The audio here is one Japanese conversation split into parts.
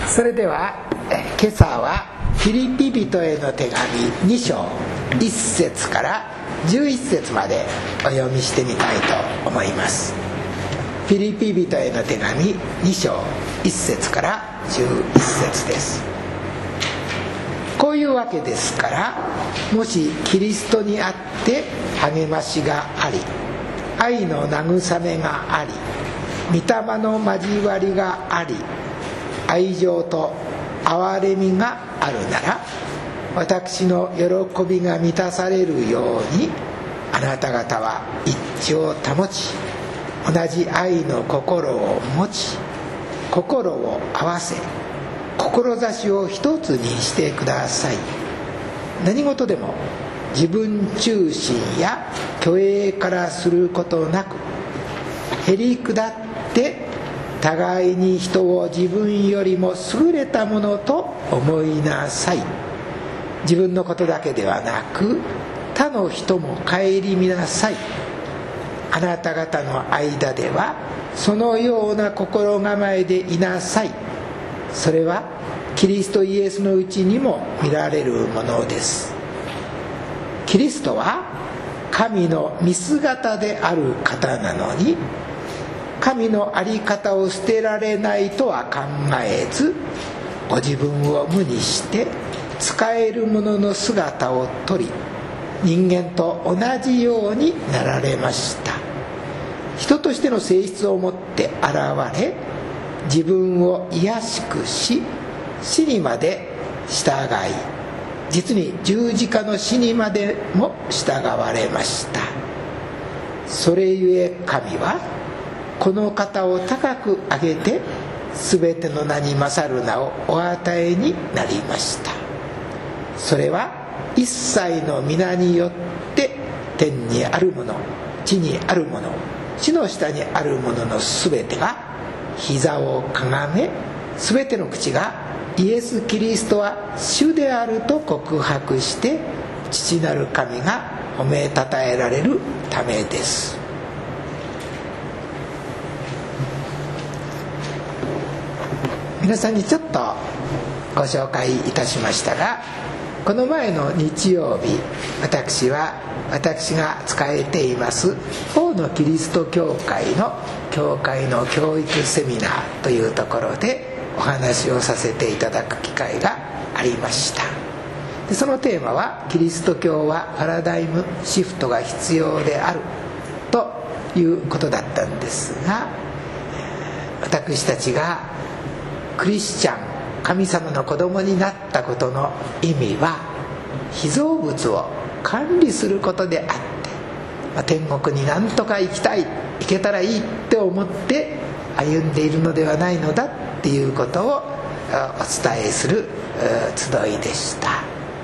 それでは今朝はフィリピ人への手紙2章1節から11節までお読みしてみたいと思います。フィリピ人への手紙2章1節から11節です。こういうわけですから、もしキリストにあって励ましがあり、愛の慰めがあり、御霊の交わりがあり、愛情と憐れみがあるなら、私の喜びが満たされるように、あなた方は一致を保ち、同じ愛の心を持ち、心を合わせ、志を一つにしてください。何事でも自分中心や虚栄からすることなく、へり下って互いに人を自分よりも優れたものと思いなさい。自分のことだけではなく、他の人も顧みなさい。あなた方の間ではそのような心構えでいなさい。それはキリストイエスのうちにも見られるものです。キリストは神の見姿である方なのに、神の在り方を捨てられないとは考えず、ご自分を無にして使えるものの姿をとり、人間と同じようになられました。人としての性質を持って現れ、自分を卑しくし、死にまで従い、実に十字架の死にまでも従われました。それゆえ神はこの方を高く上げて、すべての名に勝る名をお与えになりました。それは一切の皆によって、天にあるもの、地にあるもの、地の下にあるもののすべてが膝をかがめ、すべての口がイエス・キリストは主であると告白して、父なる神が褒めたたえられるためです。皆さんにちょっとご紹介いたしましたが、この前の日曜日、私が仕えています王のキリスト教会の教育セミナーというところでお話をさせていただく機会がありました。でそのテーマは、キリスト教はパラダイムシフトが必要であるということだったんですが、私たちがクリスチャン、神様の子供になったことの意味は、被造物を管理することであって、天国になんとか行けたらいいって思って歩んでいるのではないのだっていうことをお伝えする集いでした。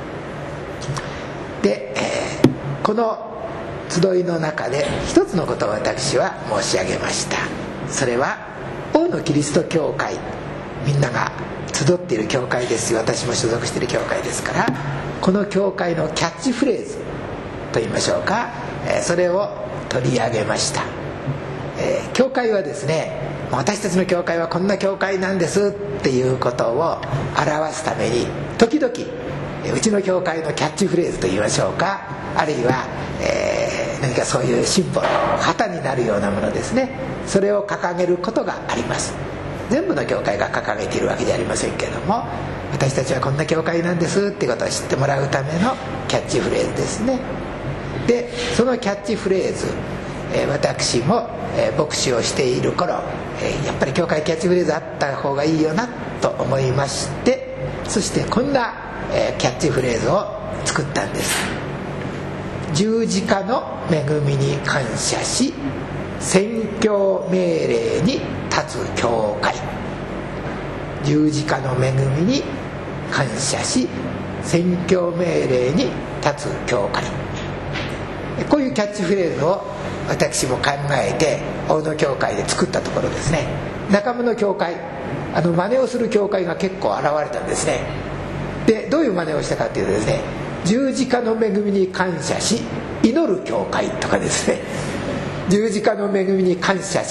で、この集いの中で一つのことを私は申し上げました。それは王のキリスト教会、みんなが集っている教会ですよ。私も所属している教会ですから、この教会のキャッチフレーズと言いましょうか、それを取り上げました。教会はですね、私たちの教会はこんな教会なんですっていうことを表すために、時々うちの教会のキャッチフレーズと言いましょうか、あるいは、何かそういうシンボル、旗になるようなものですね、それを掲げることがあります。全部の教会が掲げているわけではありませんけれども、私たちはこんな教会なんですってことを知ってもらうためのキャッチフレーズですね。でそのキャッチフレーズ、私も牧師をしている頃、やっぱり教会キャッチフレーズあった方がいいよなと思いまして、そしてこんなキャッチフレーズを作ったんです。十字架の恵みに感謝し、宣教命令に立つ教会。十字架の恵みに感謝し、宣教命令に立つ教会。こういうキャッチフレーズを私も考えて大野教会で作ったところですね、仲間の教会、真似をする教会が結構現れたんですね。でどういう真似をしたかというとですね、十字架の恵みに感謝し祈る教会とかですね、十字架の恵みに感謝し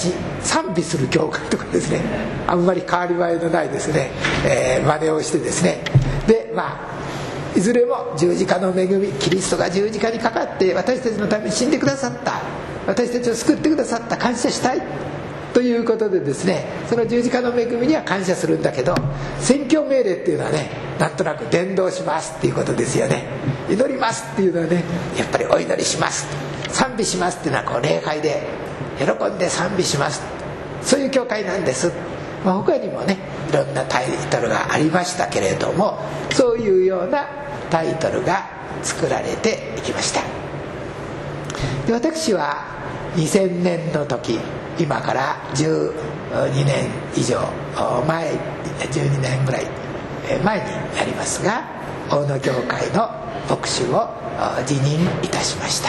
賛美する教会とかですね、あんまり変わり映えのないですね、真似をしてですね、でいずれも十字架の恵み、キリストが十字架にかかって私たちのために死んでくださった、私たちを救ってくださった、感謝したいということでですね、その十字架の恵みには感謝するんだけど、宣教命令っていうのはね、なんとなく伝道しますっていうことですよね。祈りますっていうのはね、やっぱりお祈りします、賛美しますっていうのはこう礼拝で喜んで賛美します、そういう教会なんです。他にもね、いろんなタイトルがありましたけれども、そういうようなタイトルが作られていきました。で、私は2000年の時、今から12年以上前、12年ぐらい前になりますが、大野教会の牧師を辞任いたしました。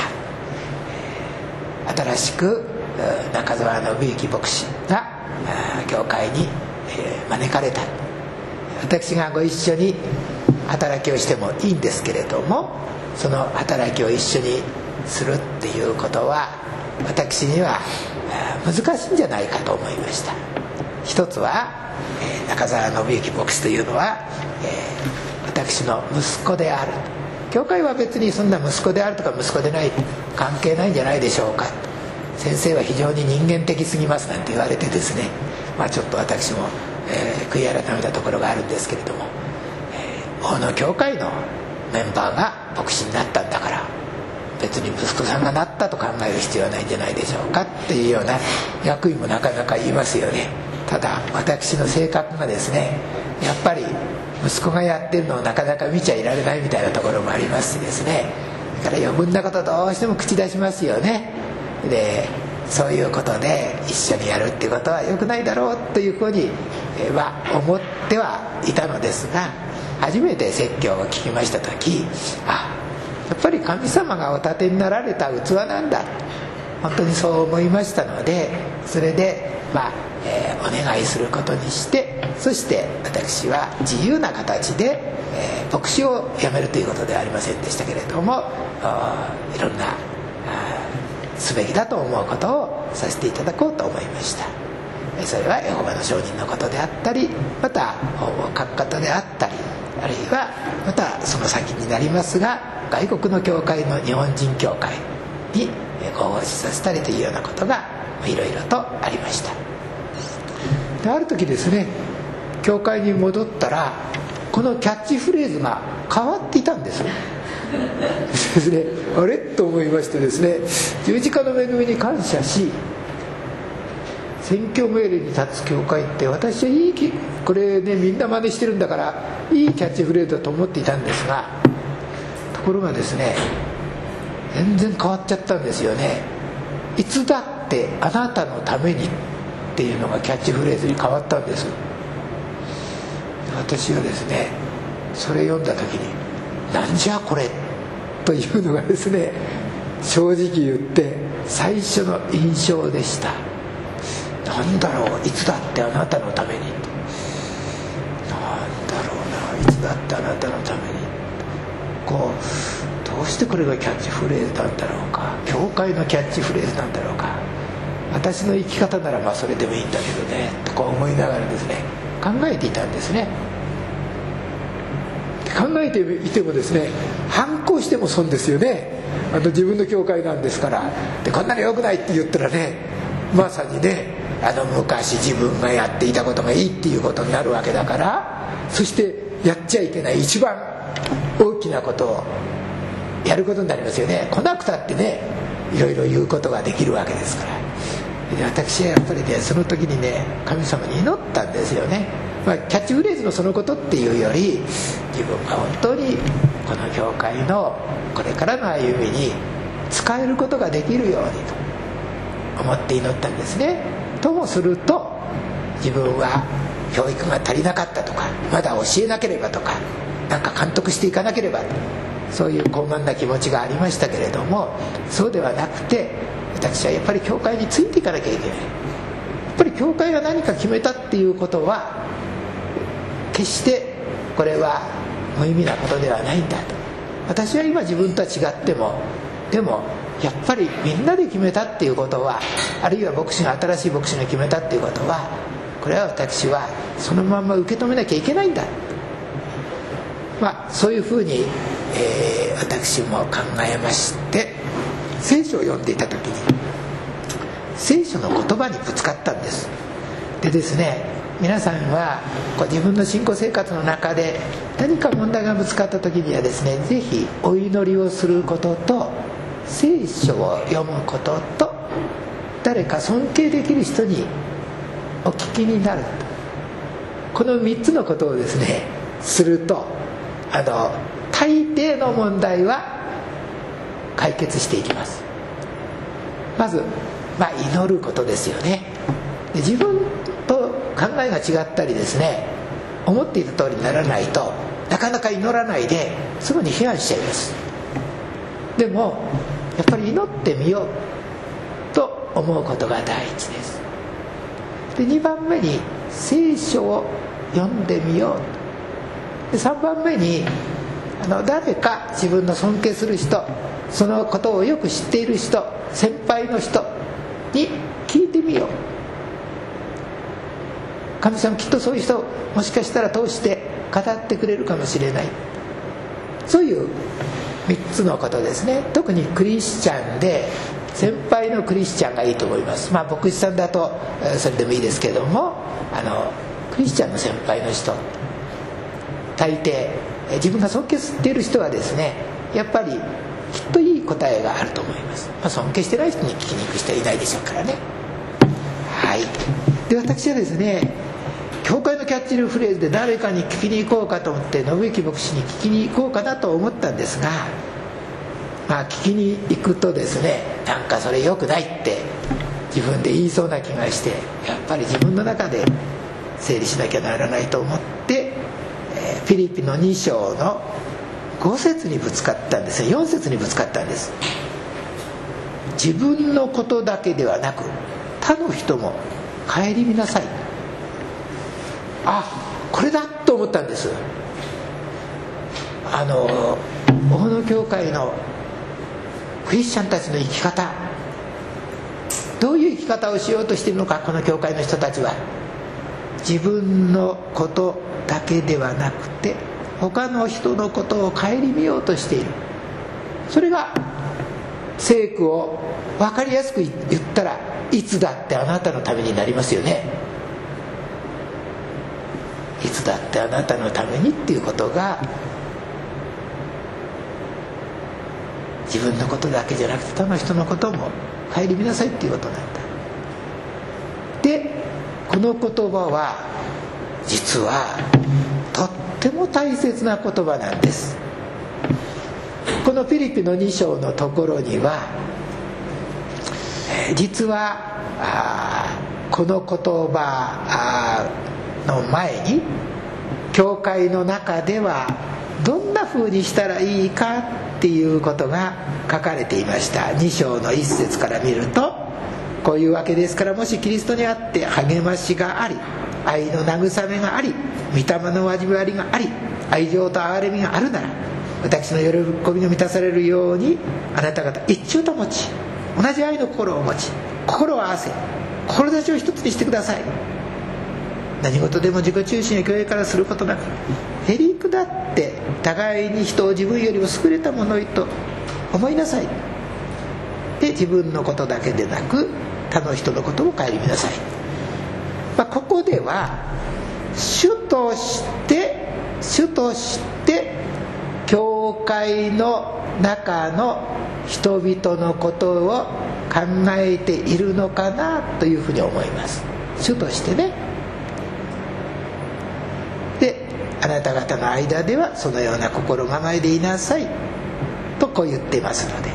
新しく中澤信之牧師が教会に招かれた。私がご一緒に働きをしてもいいんですけれども、その働きを一緒にするっていうことは私には難しいんじゃないかと思いました。一つは中澤信之牧師というのは私の息子である。教会は別にそんな息子であるとか息子でない関係ないんじゃないでしょうか。先生は非常に人間的すぎますなんて言われてですね、ちょっと私も悔い改めたところがあるんですけれども、大野教会のメンバーが牧師になったんだから別に息子さんがなったと考える必要はないんじゃないでしょうかっていうような役員もなかなか言いますよね。ただ私の性格がですね、やっぱり息子がやってるのをなかなか見ちゃいられないみたいなところもありますしですね、だから余分なことどうしても口出しますよね。でそういうことで一緒にやるっていうことは良くないだろうというふうには思ってはいたのですが、初めて説教を聞きました時、やっぱり神様がお立てになられた器なんだ、本当にそう思いましたので、それでお願いすることにして、そして私は自由な形で牧師を辞めるということではありませんでしたけれども、いろんなすべきだと思うことをさせていただこうと思いました。それはエホバの証人のことであったり、また本を書く方であったり、あるいはまたその先になりますが外国の教会の日本人教会にご奉仕させたりというようなことがいろいろとありました。である時ですね、教会に戻ったらこのキャッチフレーズが変わっていたんですですね、あれと思いましてですね、十字架の恵みに感謝し宣教命令に立つ教会って私はいい、これねみんな真似してるんだからいいキャッチフレーズだと思っていたんですが、ところがですね全然変わっちゃったんですよね。いつだってあなたのためにっていうのがキャッチフレーズに変わったんです。私はですねそれ読んだ時になんじゃこれというのがですね、正直言って最初の印象でした。なんだろう、いつだってあなたのために、なんだろうな、いつだってあなたのために、こうどうしてこれがキャッチフレーズなんだろうか、教会のキャッチフレーズなんだろうか、私の生き方ならそれでもいいんだけどねとこう思いながらですね考えていたんですね。考えていてもですね、反抗しても損ですよね。自分の教会なんですから。でこんなの良くないって言ったらね、まさにね昔自分がやっていたことがいいっていうことになるわけだから、そしてやっちゃいけない一番大きなことをやることになりますよね。来なくたってねいろいろ言うことができるわけですから。で私はやっぱりねその時にね神様に祈ったんですよね。キャッチフレーズのそのことっていうより、自分が本当にこの教会のこれからの歩みに使えることができるようにと思って祈ったんですね。ともすると自分は教育が足りなかったとか、まだ教えなければとか、なんか監督していかなければ、そういう傲慢な気持ちがありましたけれども、そうではなくて私はやっぱり教会についていかなきゃいけない。やっぱり教会が何か決めたっていうことは決してこれは無意味なことではないんだと。私は今自分とは違っても、でもやっぱりみんなで決めたっていうことは、あるいは新しい牧師が決めたっていうことは、これは私はそのまま受け止めなきゃいけないんだ、そういうふうに、私も考えまして、聖書を読んでいた時に聖書の言葉にぶつかったんです。でですね、皆さんは自分の信仰生活の中で何か問題がぶつかった時にはですね、ぜひお祈りをすることと聖書を読むことと誰か尊敬できる人にお聞きになる、この3つのことをですねすると、大抵の問題は解決していきます。まず、祈ることですよね。で、自分と考えが違ったりですね、思っていた通りにならないとなかなか祈らないですぐに批判しちゃいます。でもやっぱり祈ってみようと思うことが第一です。で、2番目に聖書を読んでみよう。で、3番目に誰か自分の尊敬する人、そのことをよく知っている人、先輩の人に聞いてみよう。神様きっとそういう人もしかしたら通して語ってくれるかもしれない。そういう3つのことですね。特にクリスチャンで先輩のクリスチャンがいいと思います。牧師さんだとそれでもいいですけども、クリスチャンの先輩の人、大抵自分が尊敬している人はですね、やっぱりきっといい答えがあると思います。尊敬してない人に聞きに行く人はいないでしょうからね。はい。で、私はですね、教会のキャッチフレーズで誰かに聞きに行こうかと思って信行牧師に聞きに行こうかなと思ったんですが、聞きに行くとですね、なんかそれ良くないって自分で言いそうな気がして、やっぱり自分の中で整理しなきゃならないと思って、フィリピの2章の5節にぶつかったんですよ。4節にぶつかったんです。自分のことだけではなく他の人も顧みなさい。これだと思ったんです。大野教会のクリスチャンたちの生き方、どういう生き方をしようとしているのか、この教会の人たちは自分のことだけではなくて他の人のことを顧みようとしている。それが聖句を分かりやすく言ったら、いつだってあなたのためになりますよね。いつだってあなたのためにっていうことが、自分のことだけじゃなくて他の人のことも顧みなさいっていうことなんだ。で、この言葉は実はとっても大切な言葉なんです。このフィリピの2章のところには、実はこの言葉の前に教会の中ではどんな風にしたらいいかっていうことが書かれていました。2章の1節から見ると、こういうわけですから、もしキリストにあって励ましがあり、愛の慰めがあり、御霊の交わりがあり、愛情と憐れみがあるなら、私の喜びの満たされるようにあなた方一致を保ち、同じ愛の心を持ち、心を合わせ、志を一つにしてください。何事でも自己中心や虚栄からすることなく、へりくだって互いに人を自分よりも優れたものと思いなさい。で、自分のことだけでなく他の人のことも顧みなさい。ここでは主として教会の中の人々のことを考えているのかなというふうに思います。主としてね。で、あなた方の間ではそのような心構えでいなさいとこう言っていますので、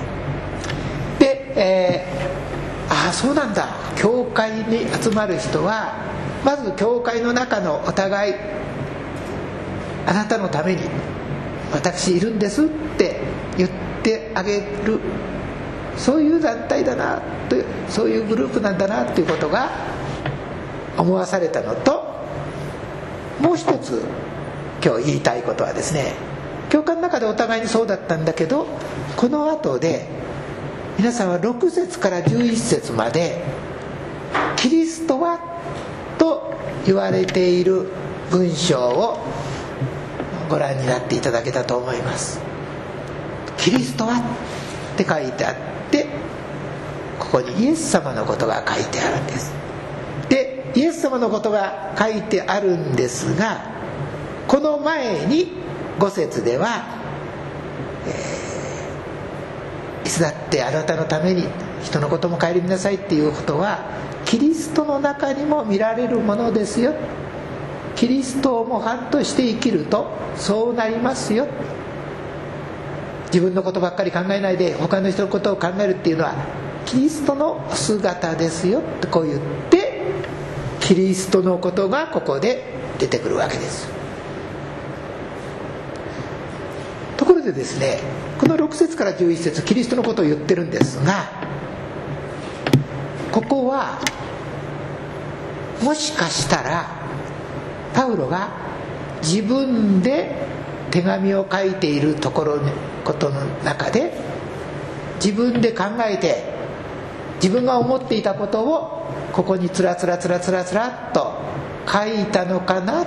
で、そうなんだ、教会に集まる人はまず教会の中のお互い、あなたのために私いるんですって言ってあげる、そういう団体だなと、そういうグループなんだなということが思わされたのと、もう一つ今日言いたいことはですね、教会の中でお互いにそうだったんだけど、この後で皆さんは6節から11節までキリストはと言われている文章をご覧になっていただけたと思います。キリストはって書いてあって、ここにイエス様のことが書いてあるんです。でイエス様のことが書いてあるんですが、この前に5節では、いつだってあなたのために人のことも顧みなさいっていうことはキリストの中にも見られるものですよ。キリストを模範として生きるとそうなりますよ。自分のことばっかり考えないで他の人のことを考えるっていうのはキリストの姿ですよってこう言って、キリストのことがここで出てくるわけです。ところでですね、この6節から11節キリストのことを言ってるんですが、ここはもしかしたらパウロが自分で手紙を書いていることの中で自分で考えて自分が思っていたことをここにつらつらっと書いたのかな、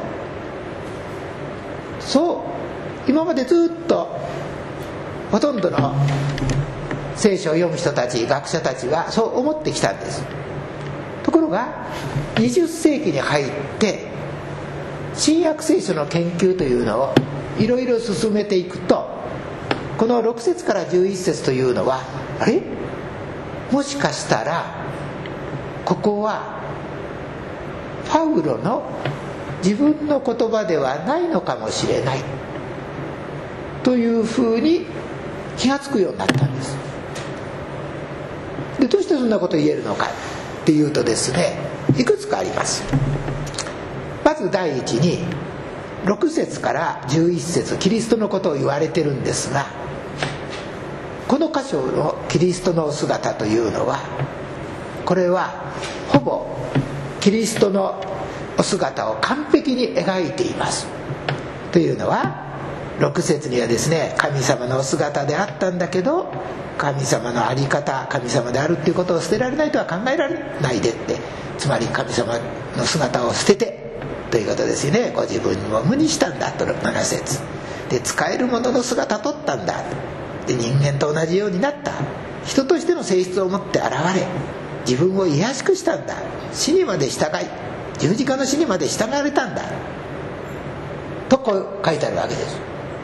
そう今までずっとほとんどの聖書を読む人たち、学者たちはそう思ってきたんです。ところが20世紀に入って新約聖書の研究というのをいろいろ進めていくと、この6節から11節というのはあれもしかしたらここはパウロの自分の言葉ではないのかもしれないというふうに気がつくようになったんです。でどうしてそんなことを言えるのかっていうとですね、いくつかあります。まず第一に6節から11節キリストのことを言われてるんですが、この箇所のキリストのお姿というのは、これはほぼキリストのお姿を完璧に描いています。というのは6節にはですね、神様のお姿であったんだけど神様の在り方、神様であるっていうことを捨てられないとは考えられないでって、つまり神様の姿を捨ててということですよね。ご自分を無にしたんだと7節で、使えるものの姿を取ったんだで、人間と同じようになった、人としての性質を持って現れ自分を卑しくしたんだ、死にまで従い十字架の死にまで従われたんだとこう書いてあるわけです。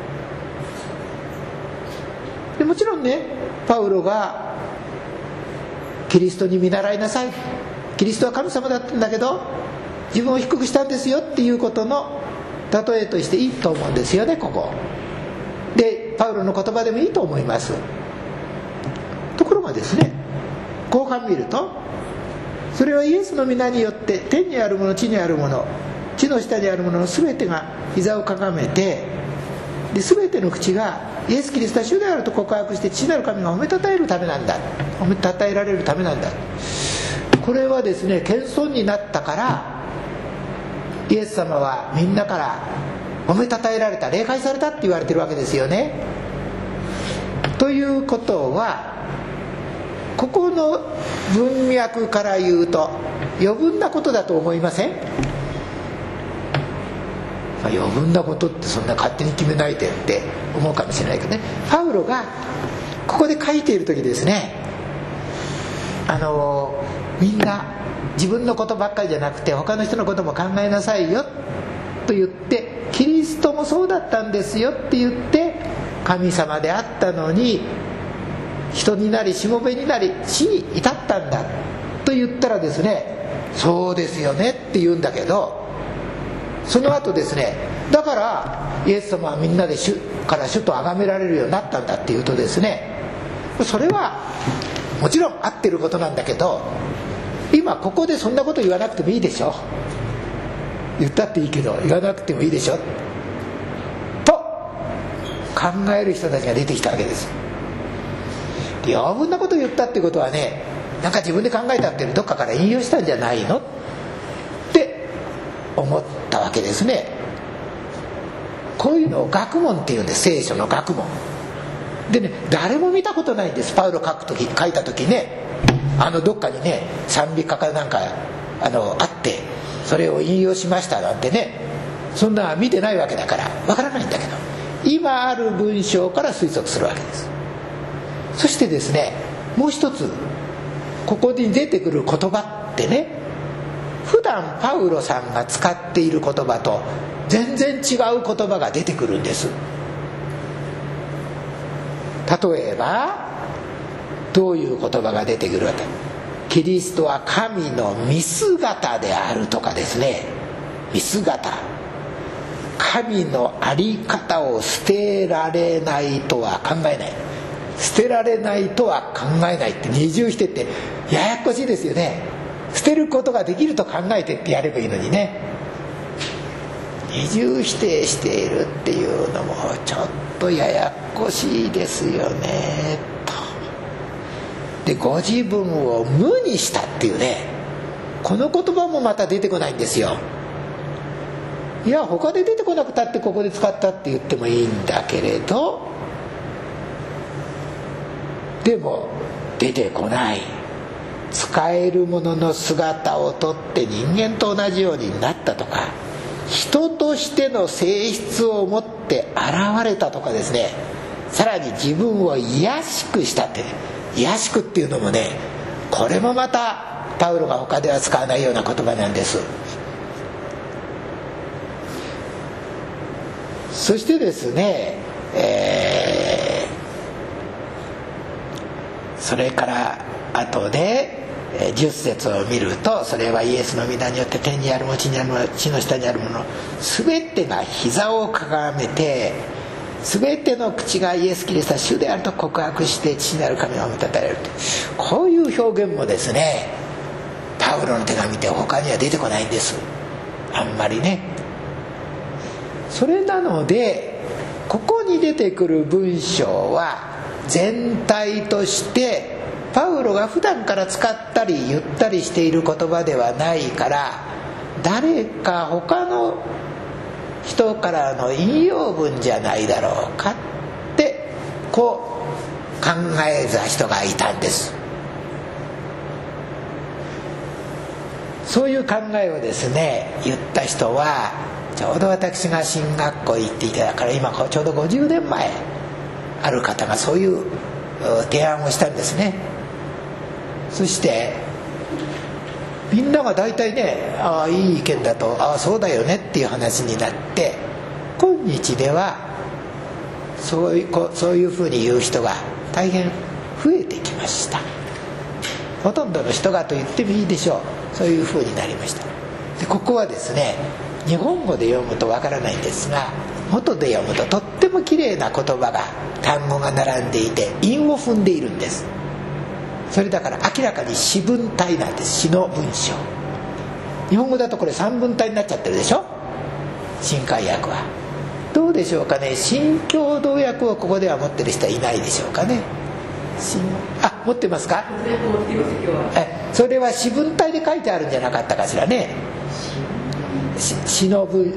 でもちろんね、パウロがキリストに見習いなさい、キリストは神様だったんだけど自分を低くしたんですよっていうことの例えとしていいと思うんですよね。ここでパウロの言葉でもいいと思います。ところがですね、後半見ると、それはイエスの皆によって天にあるもの地にあるもの地の下にあるものの全てが膝をかがめて、で全ての口がイエス・キリストは主であると告白して父なる神が褒めたたえるためなんだ、褒めたたえられるためなんだ。これはですね、謙遜になったからイエス様はみんなから褒めたたえられた、礼拝されたって言われてるわけですよね。ということはここの文脈から言うと余分なことだと思いません？余分なことってそんな勝手に決めないでって思うかもしれないけどね、パウロがここで書いている時ですね、みんな自分のことばっかりじゃなくて他の人のことも考えなさいよと言って、キリストもそうだったんですよって言って、神様であったのに人になりしもべになり死に至ったんだと言ったらですね、そうですよねって言うんだけど、その後ですね、だからイエス様はみんなで主と崇められるようになったんだって言うとですね、それはもちろん合ってることなんだけど、今ここでそんなこと言わなくてもいいでしょ、言ったっていいけど言わなくてもいいでしょと考える人たちが出てきたわけです。余分なこと言ったってことはね、なんか自分で考えたってどっかから引用したんじゃないのって思ったわけですね。こういうのを学問っていうんです。聖書の学問。 でね、誰も見たことないんです。パウロ書いた時ね、どっかにね賛美歌かなんかあってそれを引用しましたなんてね、そんな見てないわけだからわからないんだけど、今ある文章から推測するわけです。そしてですね、もう一つここに出てくる言葉ってね、普段パウロさんが使っている言葉と全然違う言葉が出てくるんです。例えばどういう言葉が出てくるわけ。キリストは神の見姿であるとかですね、見姿、神の在り方を捨てられないとは考えない、捨てられないとは考えないって二重否定ってややこしいですよね。捨てることができると考えてってやればいいのにね、二重否定しているっていうのもちょっとややこしいですよねと。で、ご自分を無にしたっていうね、この言葉もまた出てこないんですよ。いや、他で出てこなくたってここで使ったって言ってもいいんだけれど、でも出てこない。使えるものの姿をとって人間と同じようになったとか、人としての性質を持って現れたとかですね、さらに自分を卑しくしたって、卑しくっていうのもね、これもまたパウロが他では使わないような言葉なんです。そしてですね、それから後で10節を見ると、それはイエスの御名によって天にあるも地にあるもの地の下にあるもの全てが膝をかがめて、全ての口がイエス・キリストは主であると告白して父なる神を褒めたたえると、こういう表現もですね、パウロの手紙って他には出てこないんです、あんまりね。それなのでここに出てくる文章は全体としてパウロが普段から使ったり言ったりしている言葉ではないから、誰か他の人からの引用文じゃないだろうかってこう考えた人がいたんです。そういう考えをですね言った人は、ちょうど私が進学校行っていただから今ちょうど50年前、ある方がそういう提案をしたんですね。そしてみんなが大体ね、ああいい意見だと、ああそうだよねっていう話になって、今日ではそういうふうに言う人が大変増えてきました。ほとんどの人がと言ってもいいでしょう、そういうふうになりました。でここはですね、日本語で読むとわからないんですが、元で読むととっても綺麗な言葉が、単語が並んでいて韻を踏んでいるんです。それだから明らかに詩文体なんです。詩の文章、日本語だとこれ三文体になっちゃってるでしょ、新海訳は。どうでしょうかね、新共同訳をここでは持ってる人はいないでしょうかね。持ってますか。それは詩文体で書いてあるんじゃなかったかしらね。詩の文、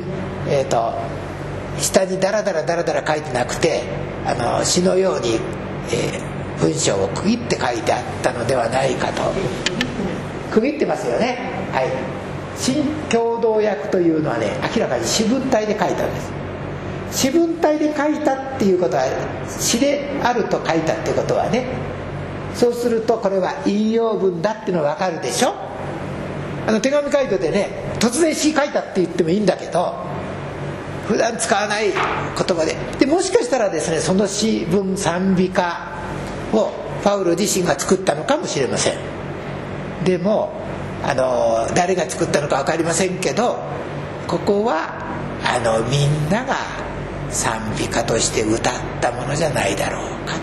下にダラダラ書いてなくて、詩のように、文章を区切って書いてあったのではないかと。区切ってますよね。はい。新共同訳というのはね、明らかに詩文体で書いたんです。詩文体で書いたっていうことは、詩であると書いたっていうことはね、そうするとこれは引用文だっていうのは分かるでしょ。手紙書いててね、突然詩書いたって言ってもいいんだけど、普段使わない言葉で、もしかしたらですね、その詩文賛美歌をパウロ自身が作ったのかもしれません。でも誰が作ったのか分かりませんけど、ここはみんなが賛美歌として歌ったものじゃないだろうか。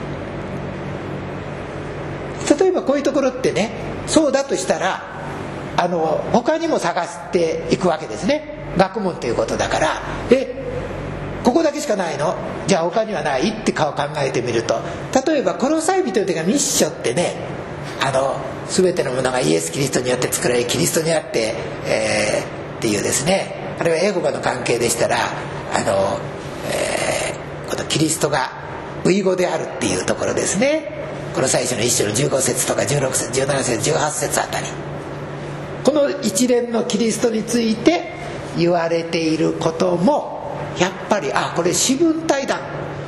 例えばこういうところってね、そうだとしたら他にも探していくわけですね。学問ということだから、ここだけしかないの？じゃあ他にはないって顔考えてみると、例えばコロサイ人の手紙一章ってね、全てのものがイエス・キリストによって作られ、キリストにあって、っていうですね、あれは英語の関係でしたらこのキリストがウイ語であるっていうところですね。この最初の一章の15節とか16節17節18節あたり、この一連のキリストについて言われていることもやっぱりこれ詩文体だ、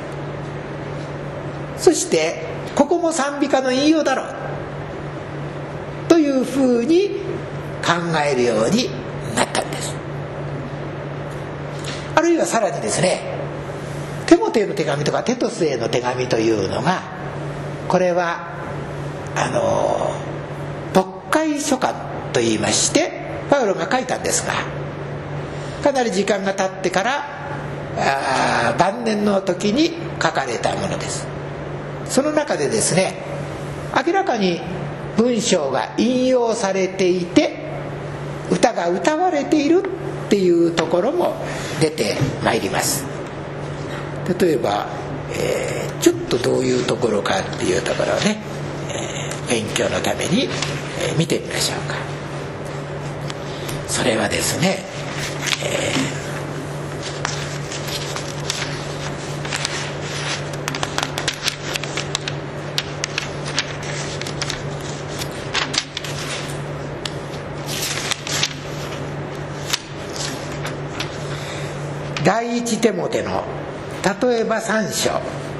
そしてここも賛美歌の引用だろうというふうに考えるようになったんです。あるいはさらにですね、テモテへの手紙とかテトスへの手紙というのが、これは読解書簡といいましてパウロが書いたんですが、かなり時間が経ってから晩年の時に書かれたものです。その中でですね、明らかに文章が引用されていて歌が歌われているっていうところも出てまいります。例えば、ちょっとどういうところかっていうところをね、勉強のために、見てみましょうか。それはですね、第一テモテの例えば3章、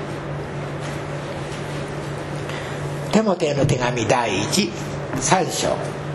テモテへの手紙第13章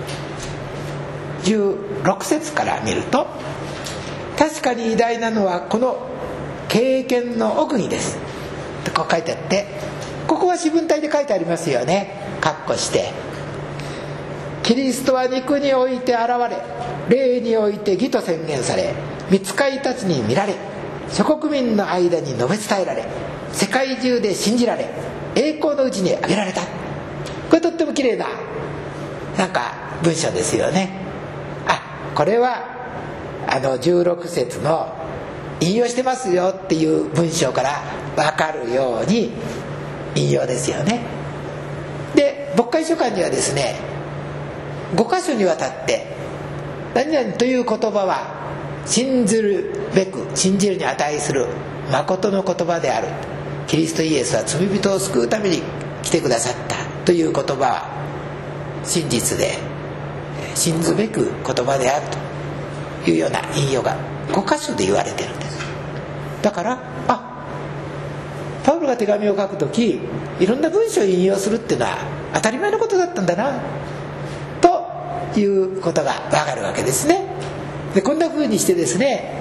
16節から見ると、確かに偉大なのはこの経験の奥義ですとこう書いてあって、ここは詩文体で書いてありますよね。括弧して、キリストは肉において現れ、霊において義と宣言され、御使いたちに見られ、諸国民の間に述べ伝えられ、世界中で信じられ、栄光のうちに挙げられた。これとっても綺麗ななんか文章ですよね。これは16節の引用してますよっていう文章から分かるように引用ですよね。で、牧会書簡にはですね、5箇所にわたって何々という言葉は信ずるべく、信じるに値する誠の言葉である、キリストイエスは罪人を救うために来てくださったという言葉は真実で信ずべく言葉であるというような引用が5箇所で言われてるんです。だからパウロが手紙を書くときいろんな文章を引用するっていうのは当たり前のことだったんだなということが分かるわけですね。で、こんな風にしてですね、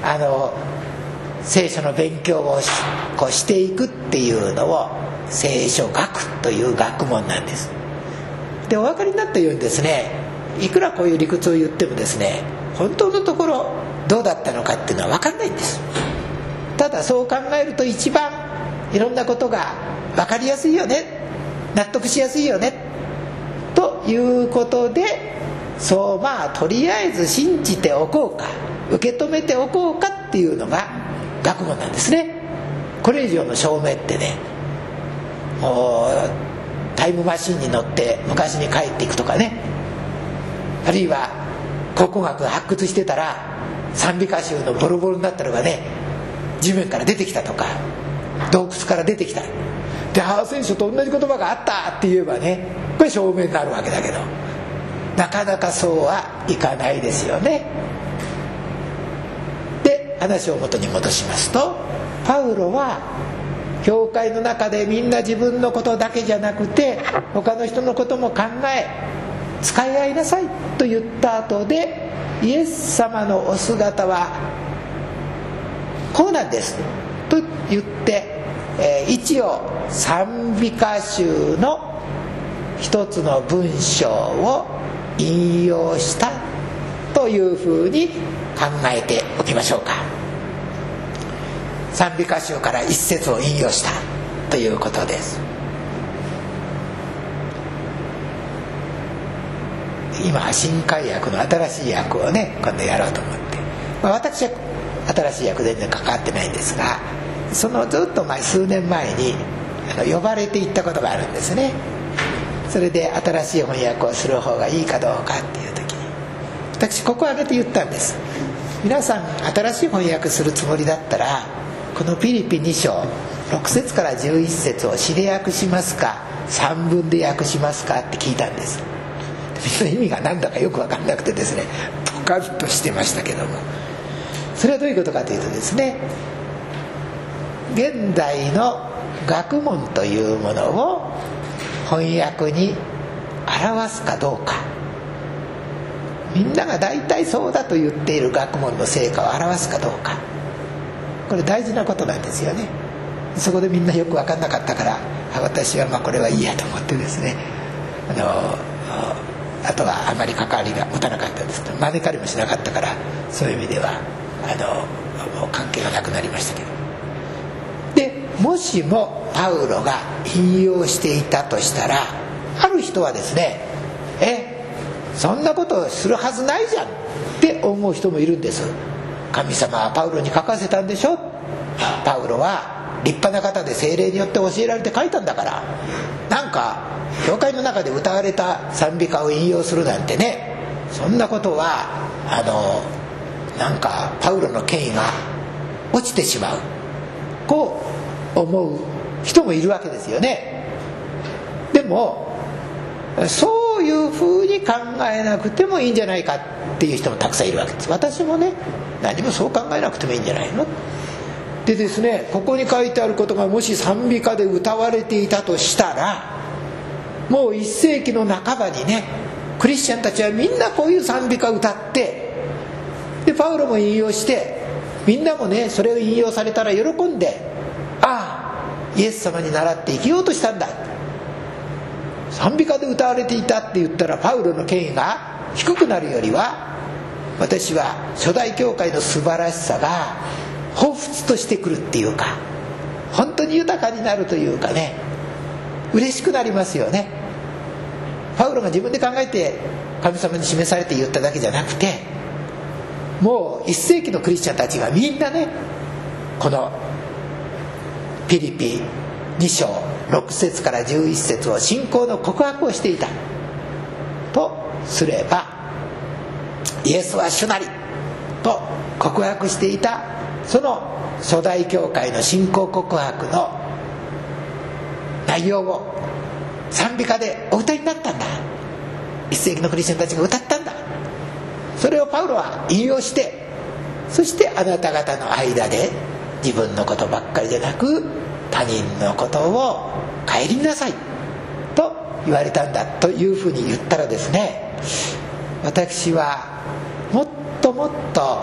聖書の勉強をしていくっていうのを聖書学という学問なんです。で、お分かりになったようにですね、いくらこういう理屈を言ってもですね、本当のところどうだったのかっていうのは分かんないんです。ただそう考えると一番いろんなことが分かりやすいよね、納得しやすいよねということで、そうとりあえず信じておこうか、受け止めておこうかっていうのが学問なんですね。これ以上の証明ってね、もうタイムマシンに乗って昔に帰っていくとかね、あるいは考古学発掘してたら賛美歌集のボロボロになったのがね、地面から出てきたとか洞窟から出てきたで、聖書と同じ言葉があったって言えばね、これ証明になるわけだけど、なかなかそうはいかないですよね。で、話を元に戻しますと、パウロは教会の中でみんな自分のことだけじゃなくて他の人のことも考え使い合いなさいと言った後で、イエス様のお姿はこうなんですと言って、一応賛美歌集の一つの文章を引用したというふうに考えておきましょうか。賛美歌集から一節を引用したということです。今新改訳の新しい訳をね、今度やろうと思って、私は新しい訳全然関わってないんですが、そのずっと数年前に呼ばれていったことがあるんですね。それで新しい翻訳をする方がいいかどうかっていう時に、私ここを挙げて言ったんです。皆さん新しい翻訳するつもりだったら、このピリピ2章 6節から11節を詩で訳しますか散文で訳しますかって聞いたんです。みんな意味が何だかよく分かんなくてですね、ポカッとしてましたけども、それはどういうことかというとですね、現代の学問というものを翻訳に表すかどうか、みんなが大体そうだと言っている学問の成果を表すかどうか、これ大事なことなんですよね。そこでみんなよく分かんなかったから、私はこれはいいやと思ってですね、あとはあまり関わりが持たなかったんですけど、招かれもしなかったから、そういう意味ではもう関係がなくなりましたけど、でもしもパウロが引用していたとしたら、ある人はですね、そんなことをするはずないじゃんって思う人もいるんです。神様はパウロに書かせたんでしょ、パウロは立派な方で聖霊によって教えられて書いたんだから、なんか教会の中で歌われた賛美歌を引用するなんてね、そんなことはなんかパウロの権威が落ちてしまう、こう思う人もいるわけですよね。でもそういうふうに考えなくてもいいんじゃないかっていう人もたくさんいるわけです。私もね、何もそう考えなくてもいいんじゃないのでですね、ここに書いてあることがもし賛美歌で歌われていたとしたら、もう1世紀の半ばにね、クリスチャンたちはみんなこういう賛美歌を歌って、でパウロも引用して、みんなもねそれを引用されたら喜んで、ああイエス様に倣って生きようとしたんだ、賛美歌で歌われていたって言ったらパウロの権威が低くなるよりは、私は初代教会の素晴らしさが彷彿としてくるっていうか、本当に豊かになるというかね、嬉しくなりますよね。パウロが自分で考えて神様に示されて言っただけじゃなくて、もう1世紀のクリスチャンたちがみんなね、このピリピ2章6節から11節を信仰の告白をしていたとすれば、イエスは主なりと告白していたその初代教会の信仰告白の内容を賛美歌でお歌いになったんだ、1世紀のクリスチャンたちが歌ったんだ、それをパウロは引用して、そしてあなた方の間で自分のことばっかりじゃなく他人のことを顧みなさいと言われたんだというふうに言ったらですね、私はもっともっと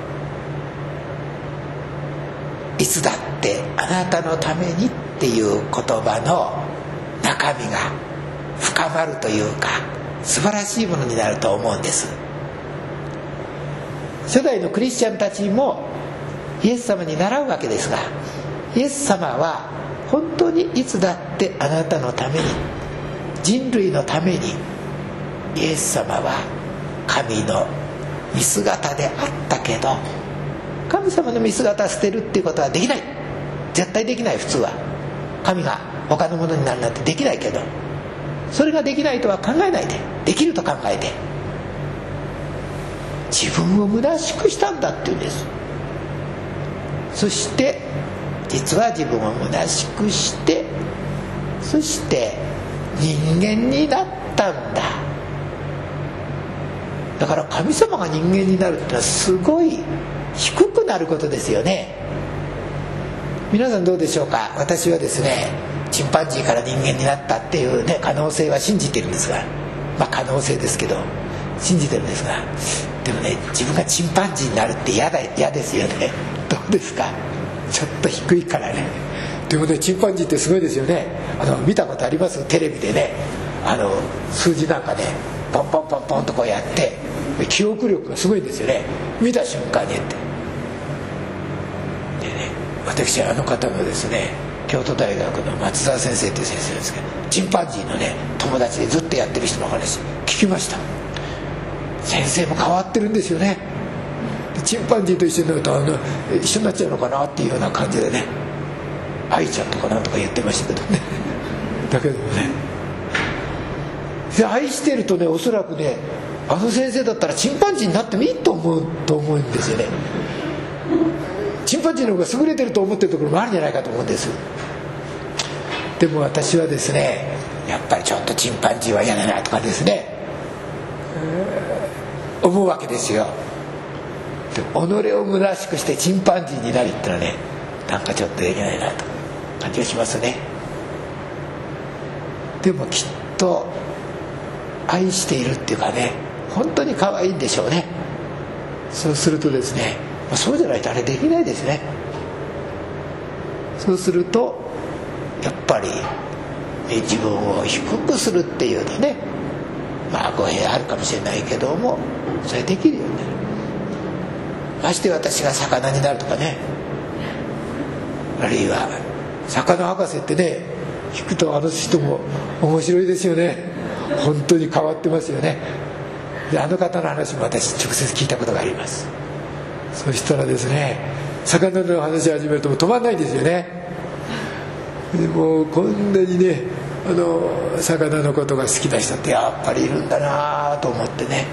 いつだってあなたのためにっていう言葉の中身が深まるというか、素晴らしいものになると思うんです。初代のクリスチャンたちもイエス様に習うわけですが、イエス様は本当にいつだってあなたのために、人類のために、イエス様は神の見姿であったけど、神様の見姿を捨てるっていうことはできない、絶対できない。普通は神が他のものになるなんてできないけど、それができないとは考えないで、できると考えて自分を虚しくしたんだっていうんです。そして実は自分を虚しくして、そして人間になったんだ。だから神様が人間になるってのはすごい低くなることですよね。皆さんどうでしょうか。私はですね、チンパンジーから人間になったっていうね、可能性は信じてるんですが、可能性ですけど信じてるんですが、でもね、自分がチンパンジーになるって嫌ですよね。どうですか。ちょっと低いからね。でもね、チンパンジーってすごいですよね。見たことあります？テレビでね、数字なんかね、ポンポンポンポンとこうやって、記憶力がすごいんですよね。見た瞬間にって。でね、私方のですね、京都大学の松沢先生っていう先生ですけど、チンパンジーのね友達でずっとやってる人の話聞きました。先生も変わってるんですよね。チンパンジーと一緒になると一緒になっちゃうのかなっていうような感じでね、愛ちゃんとかなんとか言ってましたけどね。だけどね、愛してるとね、おそらくね、先生だったらチンパンジーになってもいいと思うんですよね。チンパンジーの方が優れてると思ってるところもあるんじゃないかと思うんです。 でも私はですね、やっぱりちょっとチンパンジーは嫌だなとかですね、思うわけですよ。で己を虚しくしてチンパンジーになりってのはね、なんかちょっとできないなと感じがしますね。でもきっと愛しているっていうかね、本当に可愛いんでしょうね。そうするとですね、そうじゃないとあれできないですね。そうするとやっぱり自分を低くするっていうのね、語弊あるかもしれないけども、それできるようになる。まして私が魚になるとかね、あるいは魚博士ってね、聞くとあの人も面白いですよね。本当に変わってますよね。であの方の話も私直接聞いたことがあります。そしたらですね、魚の話を始めるともう止まんないんですよね。でもうこんなにね、魚のことが好きな人ってやっぱりいるんだなと思ってね。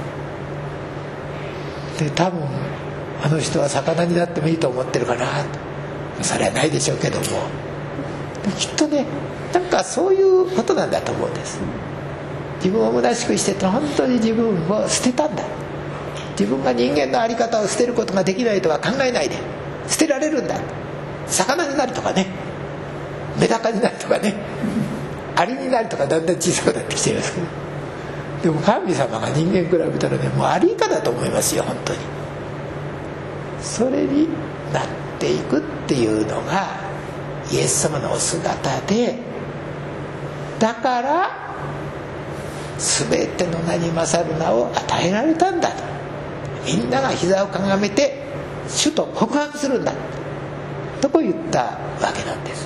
で多分あの人は魚になってもいいと思ってるかなと。それはないでしょうけども、できっとね、なんかそういうことなんだと思うんです。自分を虚しくしてて本当に自分を捨てたんだ。自分が人間の在り方を捨てることができないとは考えないで、捨てられるんだ。魚になるとかね、メダカになるとかね、アリになるとかだんだん小さくなってきていますけど、でも神様が人間比べたらね、もうアリ以下だと思いますよ本当に。それになっていくっていうのがイエス様のお姿で、だから全ての名に勝る名を与えられたんだと。みんなが膝をかがめて主と告白するんだとこう言ったわけなんです。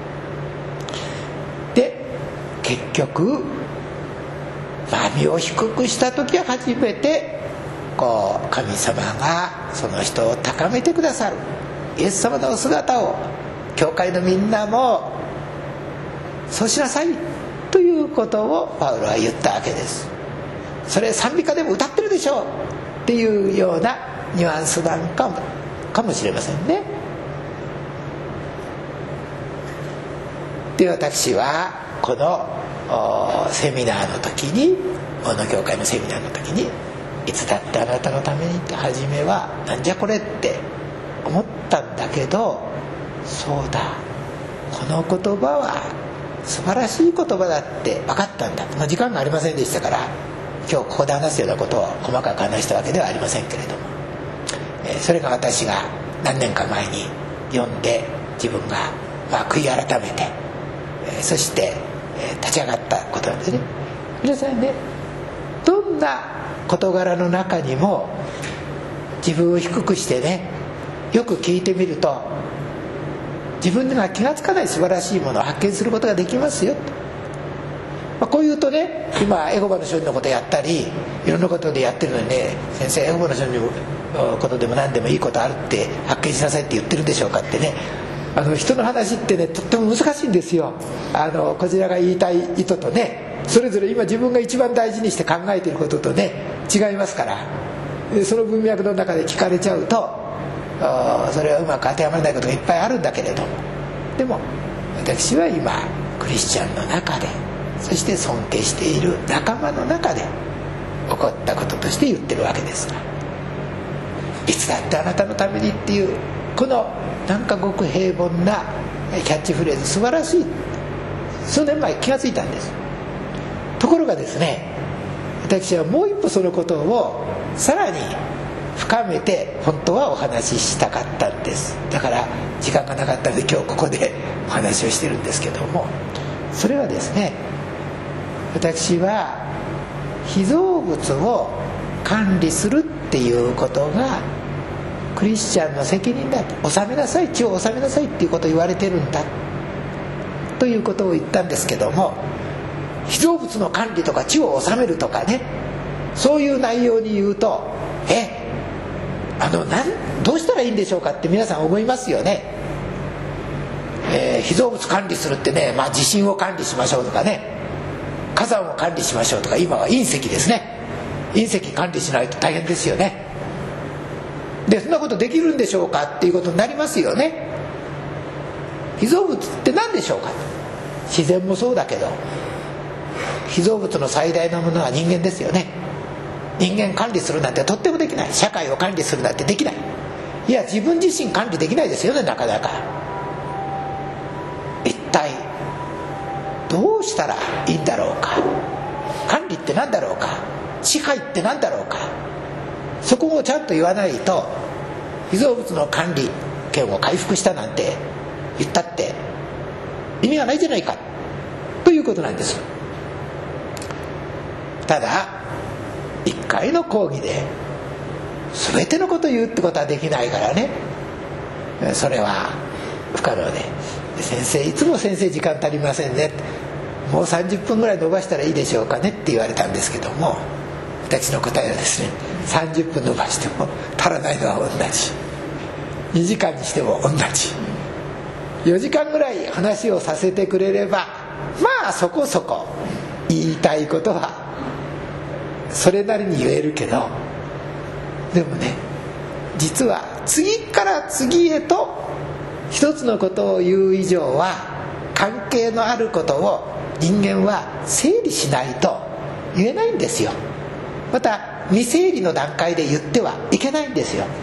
で結局身を低くした時は初めて神様がその人を高めてくださる。イエス様のお姿を教会のみんなもそうしなさいということをパウロは言ったわけです。それ賛美歌でも歌ってるでしょうっていうようなニュアンスなんかもしれませんね。で私はこのセミナーの時に、大野教会のセミナーの時に、いつだってあなたのためにって初めはなんじゃこれって思ったんだけど、そうだ、この言葉は素晴らしい言葉だって分かったんだ。時間がありませんでしたから今日ここで話すようなことを細かく話したわけではありませんけれども、それが私が何年か前に読んで自分が悔い改めて、そして立ち上がったことなんですね。皆さんね、どんな事柄の中にも自分を低くしてね、よく聞いてみると自分では気がつかない素晴らしいものを発見することができますよと。こう言うとね、今エホバの証人のことやったりいろんなことでやってるのにね、先生エホバの証人のことでも何でもいいことあるって発見しなさいって言ってるでしょうかってね、人の話ってねとっても難しいんですよ。こちらが言いたい意図とね、それぞれ今自分が一番大事にして考えていることとね違いますから、その文脈の中で聞かれちゃうとそれはうまく当てはまらないことがいっぱいあるんだけれども、でも私は今クリスチャンの中で、そして尊敬している仲間の中で起こったこととして言ってるわけですが、いつだってあなたのためにっていうこのなんかごく平凡なキャッチフレーズ素晴らしい、数年前気がついたんです。ところがですね、私はもう一歩そのことをさらに深めて本当はお話ししたかったんです。だから時間がなかったので今日ここでお話をしてるんですけども、それはですね、私は被造物を管理するっていうことがクリスチャンの責任だと、納めなさい、地を納めなさいっていうことを言われてるんだということを言ったんですけども、被造物の管理とか地を納めるとかね、そういう内容に言うとどうしたらいいんでしょうかって皆さん思いますよね。被造物管理するってね、地震を管理しましょうとかね、火山を管理しましょうとか、今は隕石ですね、隕石管理しないと大変ですよね。でそんなことできるんでしょうかっていうことになりますよね。被造物って何でしょうか。 自然もそうだけど、被造物の最大のものは人間ですよね。人間管理するなんてとってもできない。社会を管理するなんてできない。いや、自分自身管理できないですよね、なかなか。一体どうしたらいいんだろうか。管理って何だろうか。支配って何だろうか。そこをちゃんと言わないと、被造物の管理権を回復したなんて言ったって意味がないじゃないかということなんです。ただ一回の講義で全てのことを言うってことはできないからね、それは不可能で、先生いつも先生時間足りませんね、もう30分ぐらい伸ばしたらいいでしょうかねって言われたんですけども、私の答えはですね、30分伸ばしても足らないのは同じ、2時間にしても同じ、4時間ぐらい話をさせてくれれば、まあそこそこ言いたいことはそれなりに言えるけど、でもね、実は次から次へと一つのことを言う以上は、関係のあることを人間は整理しないと言えないんですよ。また未整理の段階で言ってはいけないんですよ。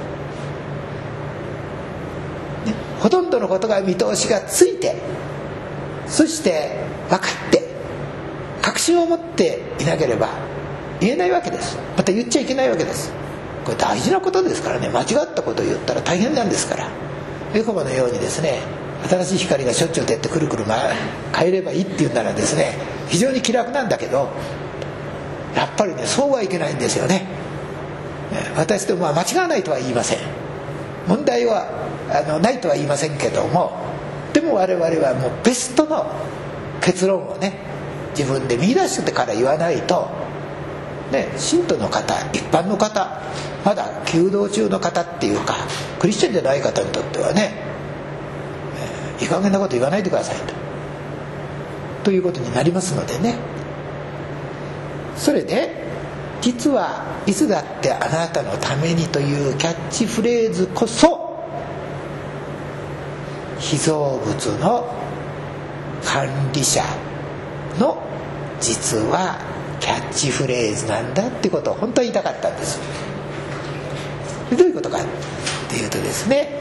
ほとんどのことが見通しがついて、そして分かって確信を持っていなければ言えないわけです。また言っちゃいけないわけです。これ大事なことですからね。間違ったことを言ったら大変なんですから。エホバのようにですね、新しい光がしょっちゅう出てくるくる変えればいいっていうならですね、非常に気楽なんだけど、やっぱりね、そうはいけないんですよね。私どもは間違わないとは言いません。問題はないとは言いませんけども、でも我々はもうベストの結論をね、自分で見出してから言わないとね、信徒の方、一般の方、まだ求道中の方っていうかクリスチャンじゃない方にとってはね、いい加減なこと言わないでくださいということになりますのでね。それで実はいつだってあなたのためにというキャッチフレーズこそ、被造物の管理者の実はキャッチフレーズなんだってことを本当に言いたかったんです。どういうことかっていうとですね、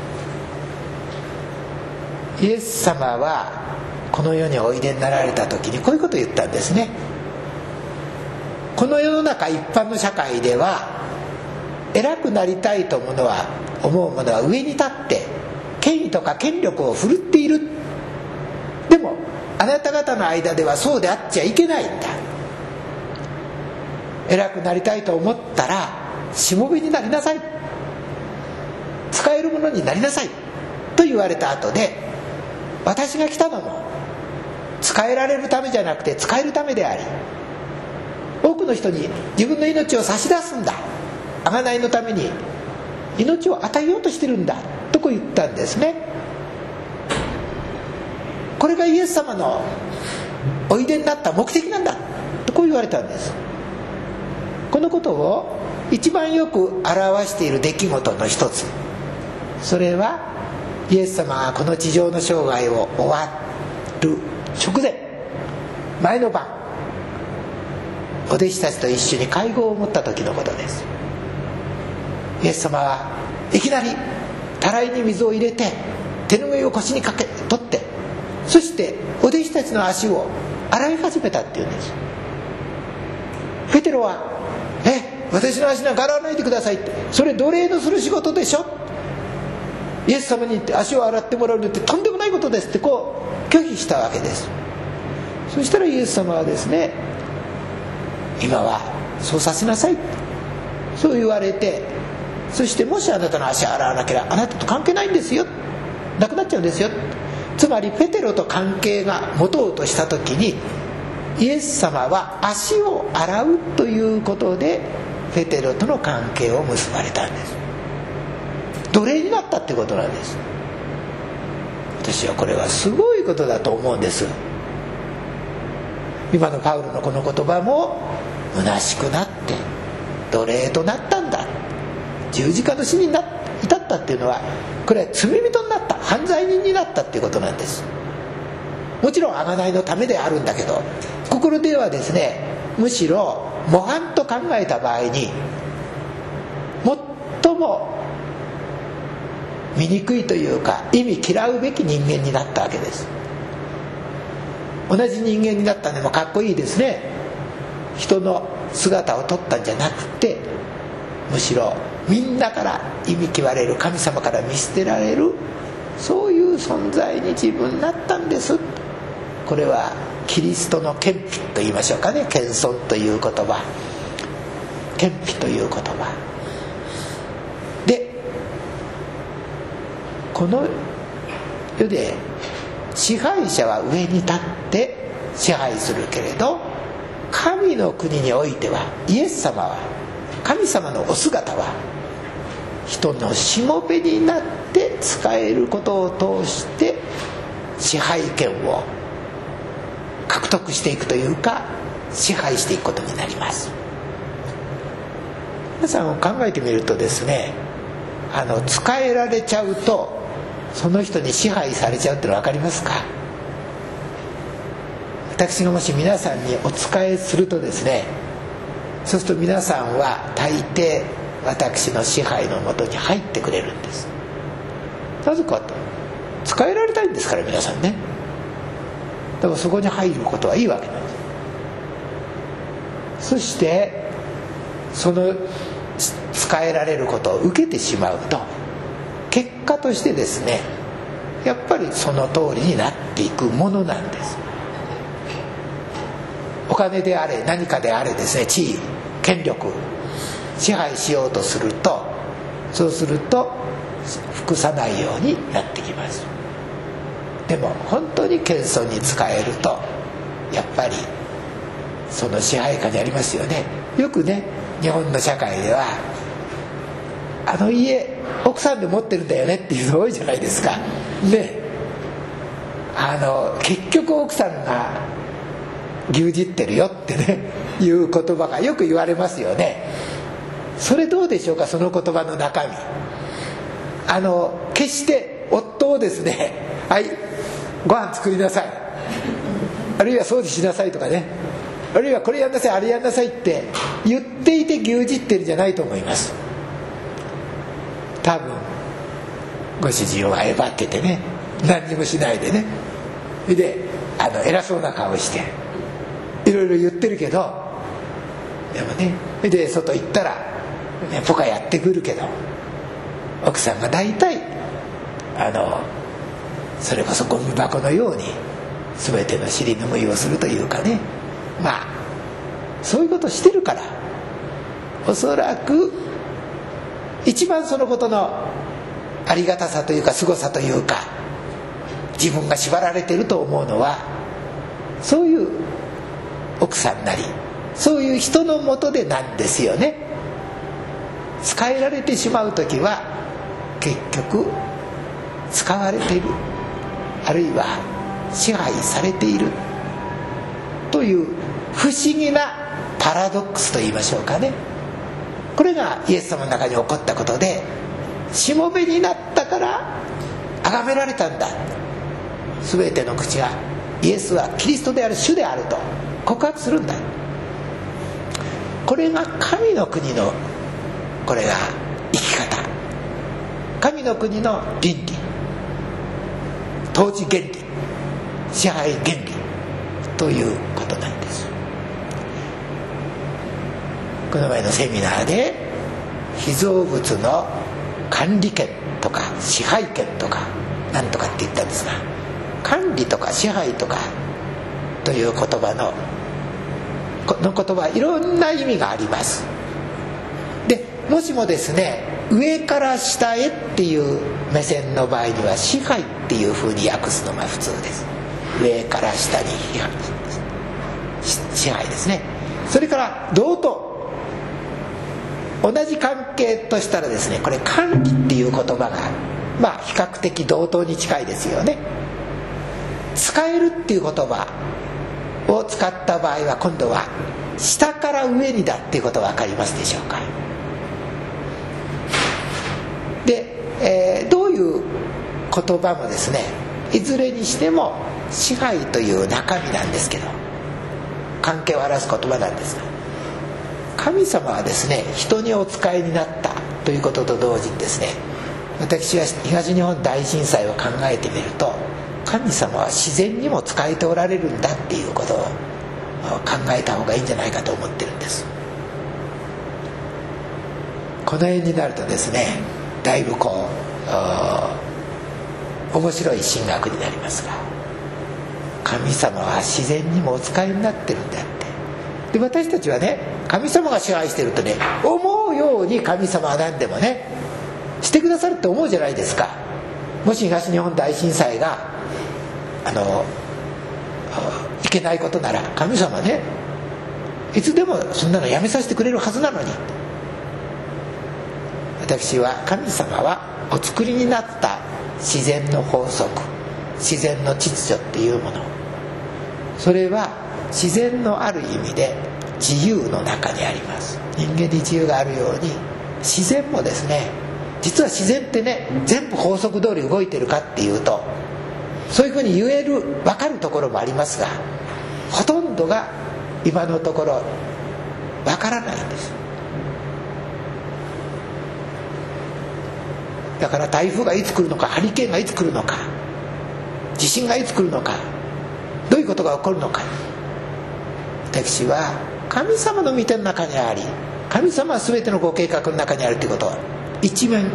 イエス様はこの世においでになられた時にこういうことを言ったんですね。この世の中一般の社会では、偉くなりたいと思うものは上に立って権威とか権力を振るっている。でもあなた方の間ではそうであっちゃいけないんだ。偉くなりたいと思ったらしもべになりなさい、使えるものになりなさいと言われた後で、私が来たのも使えられるためじゃなくて使えるためであり、多くの人に自分の命を差し出すんだ、贖いのために命を与えようとしてるんだとこう言ったんですね。これがイエス様のおいでになった目的なんだとこう言われたんです。このことを一番よく表している出来事の一つ、それはイエス様がこの地上の生涯を終わる直前の晩、お弟子たちと一緒に会合を持った時のことです。イエス様はいきなりたらいに水を入れて手ぬぐいを腰に取って、そしてお弟子たちの足を洗い始めたっていうんです。ペテロは私の足なんか洗わないでくださいって、それ奴隷のする仕事でしょ、イエス様に足を洗ってもらうのってとんでもないことですってこう拒否したわけです。そしたらイエス様はですね、今はそうさせなさい、そう言われて、そしてもしあなたの足を洗わなければあなたと関係ないんですよ、なくなっちゃうんですよ。つまりペテロと関係が持とうとした時に、イエス様は足を洗うということでペテロとの関係を結ばれたんです。奴隷になったってことなんです。私はこれはすごいことだと思うんです。今のパウロのこの言葉も虚しくなって奴隷となったんだ、十字架の死に至ったっていうのは、これは罪人になった、犯罪人になったっていうことなんです。 もちろん贖いのためであるんだけど、心ではですね、むしろ模範と考えた場合に最も醜いというか意味嫌うべき人間になったわけです。同じ人間になったのもかっこいいですね。人の姿を取ったんじゃなくて、むしろみんなから忌み嫌われる、神様から見捨てられる、そういう存在に自分になったんです。これはキリストの謙卑と言いましょうかね。謙遜という言葉、謙卑という言葉で、この世で支配者は上に立って支配するけれど、神の国においてはイエス様は、神様のお姿は人のしもべになって使えることを通して支配権を獲得していくというか、支配していくことになります。皆さん考えてみるとですね、使えられちゃうとその人に支配されちゃうっての分かりますか？私がもし皆さんにお仕えするとですね、そうすると皆さんは大抵私の支配のもとに入ってくれるんです。なぜかと、使えられたいんですから皆さんね。でもそこに入ることはいいわけなんです。そしてその使えられることを受けてしまうと、結果としてですね、やっぱりその通りになっていくものなんです。お金であれ何かであれですね、地位権力支配しようとすると、そうすると服さないようになってきます。でも本当に謙遜に使えると、やっぱりその支配下にありますよね。よくね、日本の社会ではあの家奥さんで持ってるんだよねっていうの多いじゃないですかね。結局奥さんが牛耳ってるよってね、いう言葉がよく言われますよね。それどうでしょうか、その言葉の中身。決して夫をですね、はいご飯作りなさい、あるいは掃除しなさいとかね、あるいはこれやんなさいあれやんなさいって言っていて牛耳ってるんじゃないと思います。多分ご主人はえばっててね、何にもしないでね、で偉そうな顔していろいろ言ってるけど、でもね、で外行ったら、ね、ポカやってくるけど、奥さんが大体それこそゴミ箱のように全ての尻拭いをするというかね、まあそういうことをしてるから、おそらく一番そのことのありがたさというかすごさというか、自分が縛られていると思うのは、そういう奥さんなりそういう人のもとでなんですよね。使えられてしまうときは結局使われている、あるいは支配されているという不思議なパラドックスと言いましょうかね。これがイエス様の中に起こったことで、しもべになったから崇められたんだ。全ての口がイエスはキリストである主であると告白するんだ。これが神の国の、これが生き方、神の国の倫理、統治原理、支配原理ということなんです。この前のセミナーで被造物の管理権とか支配権とかなんとかって言ったんですが、管理とか支配とかという言葉のこの言葉はいろんな意味があります。でもしもですね、上から下へっていう目線の場合には支配っていうふうに訳すのが普通です。上から下に支配ですね。それから同等、同じ関係としたらですね、これ管理っていう言葉がまあ比較的同等に近いですよね。使えるっていう言葉を使った場合は今度は下から上にだっていうことは分かりますでしょうか。で、どういう言葉もですね、いずれにしても支配という中身なんですけど、関係を表す言葉なんですが、神様はですね、人にお使いになったということと同時にですね、私は東日本大震災を考えてみると、神様は自然にも仕えておられるんだっていうことを考えた方がいいんじゃないかと思ってるんです。この辺になるとですね、だいぶこう面白い神学になりますが、神様は自然にもお使いになってるんだって。で、私たちはね、神様が支配してるとね、思うように神様は何でもねしてくださるって思うじゃないですか。もし東日本大震災がいけないことなら、神様ね、いつでもそんなのやめさせてくれるはずなのに。私は神様はお作りになった自然の法則、自然の秩序っていうもの、それは自然のある意味で自由の中にあります。人間に自由があるように、自然もですね、実は自然ってね、全部法則通り動いてるかっていうと、そういうふうに言える、分かるところもありますが、ほとんどが今のところ分からないんです。だから台風がいつ来るのか、ハリケーンがいつ来るのか、地震がいつ来るのか、どういうことが起こるのか、私は神様の御手の中にあり、神様は全てのご計画の中にあるということを一面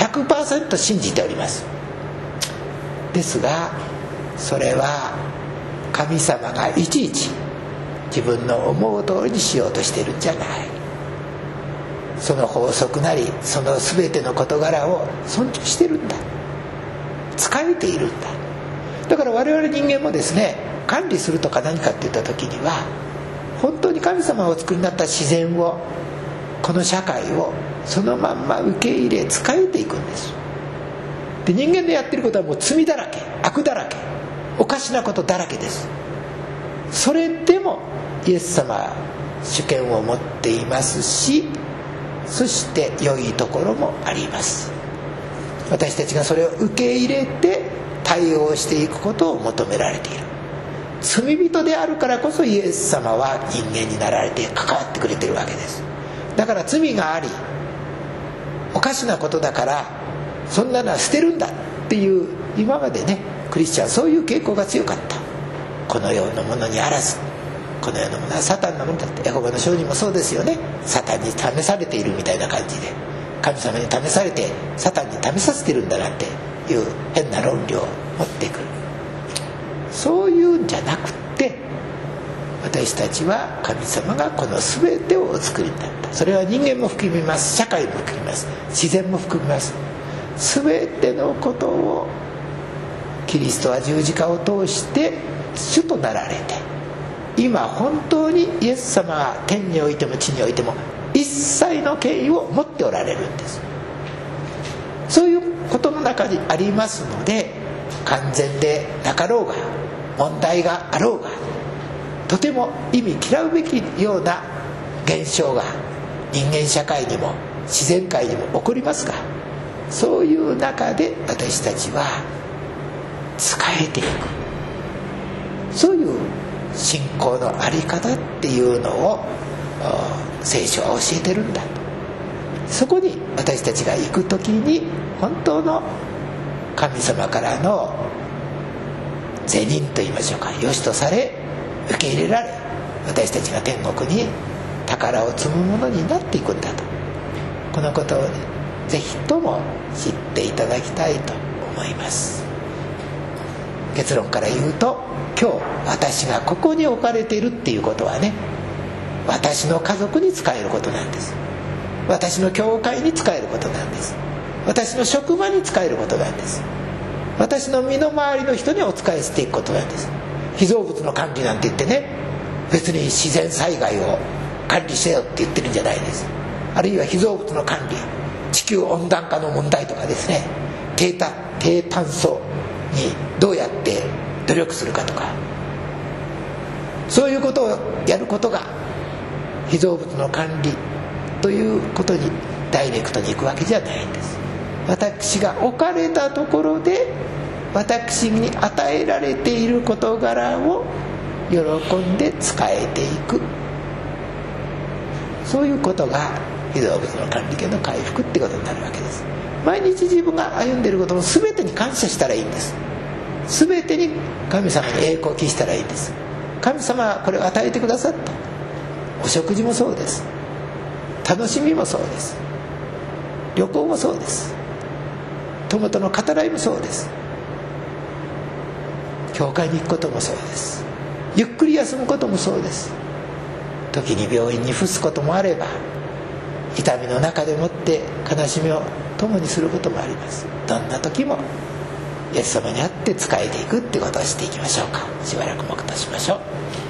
100% 信じております。ですが、それは神様がいちいち自分の思う通りにしようとしているんじゃない。その法則なり、その全ての事柄を尊重してるんだ、仕えているんだ。だから我々人間もですね、管理するとか何かっていった時には、本当に神様がお作りになった自然を、この社会をそのまんま受け入れ仕えていくんです。で、人間のやってることはもう罪だらけ、悪だらけ、おかしなことだらけです。それでもイエス様は主権を持っていますし、そして良いところもあります。私たちがそれを受け入れて対応していくことを求められている。罪人であるからこそイエス様は人間になられて関わってくれているわけです。だから罪がありおかしなことだから、そんなのは捨てるんだっていう、今までね、クリスチャンはそういう傾向が強かった。この世のものにあらず、この世のものはサタンのものだって。エホバの証人もそうですよね。サタンに試されているみたいな感じで、神様に試されてサタンに試させてるんだなっていう変な論理を持ってくる。そういうんじゃなくって、私たちは神様がこの全てをお作りになった。それは人間も含みます、社会も含みます、自然も含みます。全てのことをキリストは十字架を通して主となられて、今本当にイエス様は天においても地においても一切の権威を持っておられるんです。そういうことの中にありますので、完全でなかろうが問題があろうが、とても意味嫌うべきような現象が人間社会にも自然界にも起こりますが、そういう中で私たちは仕えていく、そういう信仰の在り方っていうのを聖書は教えてるんだと。そこに私たちが行く時に、本当の神様からの是認と言いましょうか、良しとされ受け入れられ、私たちが天国に宝を積むものになっていくんだと。このことをぜひとも知っていただきたいと思います。結論から言うと、今日私がここに置かれているっていうことはね、私の家族に仕えることなんです。私の教会に仕えることなんです。私の職場に仕えることなんです。私の身の回りの人にお仕えしていくことなんです。被造物の管理なんて言ってね、別に自然災害を管理せよって言ってるんじゃないです。あるいは被造物の管理、地球温暖化の問題とかですね、低炭素にどうやって努力するかとか、そういうことをやることが被造物の管理ということにダイレクトに行くわけじゃないんです。私が置かれたところで私に与えられている事柄を喜んで仕えていく、そういうことが被造物の管理権の回復ってことになるわけです。毎日自分が歩んでいることも全てに感謝したらいいんです。全てに神様に栄光を期したらいいんです。神様はこれを与えてくださった。お食事もそうです。楽しみもそうです。旅行もそうです。友との語らいもそうです。教会に行くこともそうです。ゆっくり休むこともそうです。時に病院に伏すこともあれば、痛みの中でもって悲しみを共にすることもあります。どんな時もイエス様にあって仕えていくってことをしていきましょうか。しばらく黙祷しましょう。